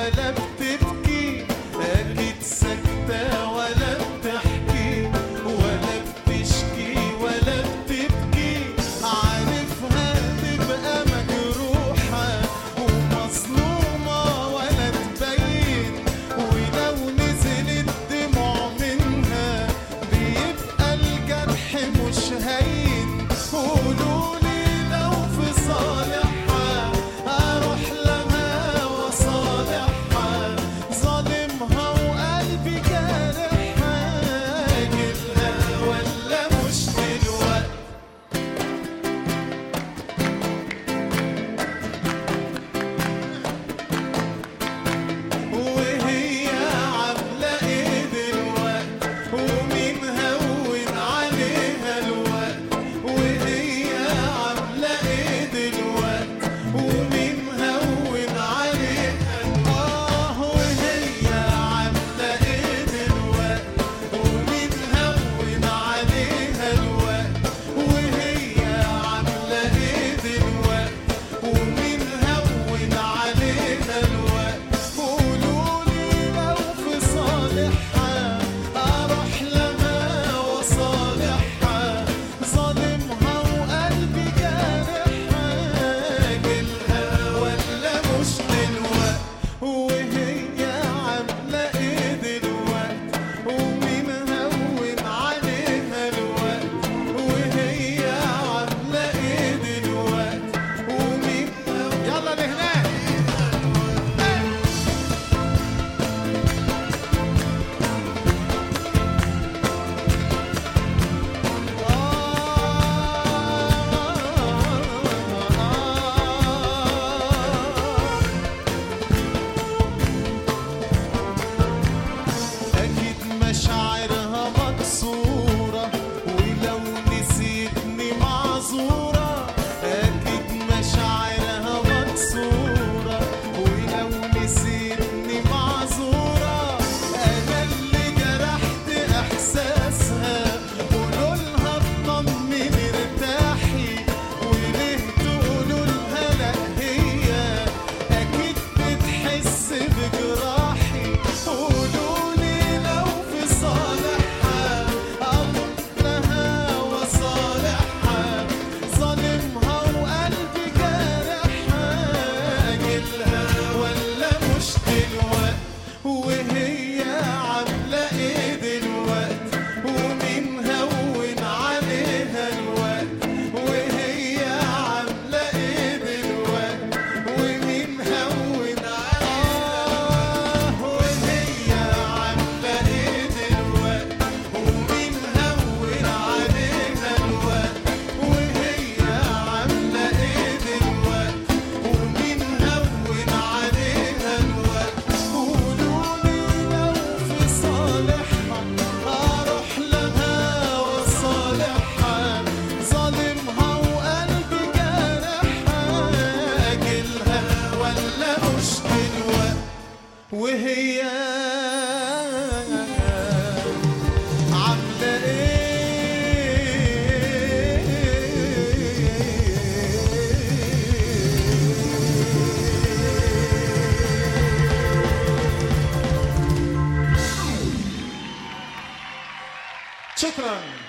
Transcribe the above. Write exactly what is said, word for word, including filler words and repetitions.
ولا بتبكي، أكيد ساكتة ولا بتحكي ولا بتشكي ولا بتبكي، عارفها تبقى مجروحة ومظلومة ولا تبين، ولو نزلت دموع منها بيبقى الجرح مش هين. قولولي لو في صالحها أروح لها وصالحها، ظالمها وقلبي جارحها، أجيلها ولا مش دلوقتي؟ وهي عاملة إيه دلوقتي؟ ومين هون عليها الوقت؟ وهي عاملة إيه دلوقتي؟ ومين هون عليها آه وهي عاملة إيه دلوقتي؟ ومين هون عليها الوقت؟ وهي عاملة إيه دلوقتي؟ ومين هون عليها الوقت؟ قولولي لو في صالحها أروح لها وصالحها، ظالمها وقلبي جارحها، أجيلها ولا مش دلوقتي؟ وهي عاملة إيه دلوقتي؟ ومين هون عليها الوقت؟ وهي عاملة إيه دلوقتي؟ ومين هون يلا لهناك. أكيد مشاعرها مكسورة ولو نسيتني معذورة، أكيد مشاعرها مكسورة ولو نسيتني معذورة، أنا اللي جرحت إحساسها، قولولها اطمني ارتاحي، وليه تقولولها لأ هي أكيد بتحس بجراحي. قولولي لو في صالحها أروح لها وصالحها، ظالمها وقلبي جارحها، أجيلها ولا مش دلوقتي؟ وهي عاملة إيه دلوقتي؟ ومين هون عليها الوقت؟ وهي عاملة إيه دلوقتي؟ ومين هون عليها؟ وهي عاملة إيه دلوقتي؟ ومين هون عليها الوقت؟ وهي عاملة إيه دلوقتي؟ ومين هون عليها الوقت؟ قولولي لو في صالحها أروح لها وصالحها، ظالمها وقلبي جارحها، أجيلها ولا مش دلوقتي؟ وهي عاملة إيه؟ شكراً.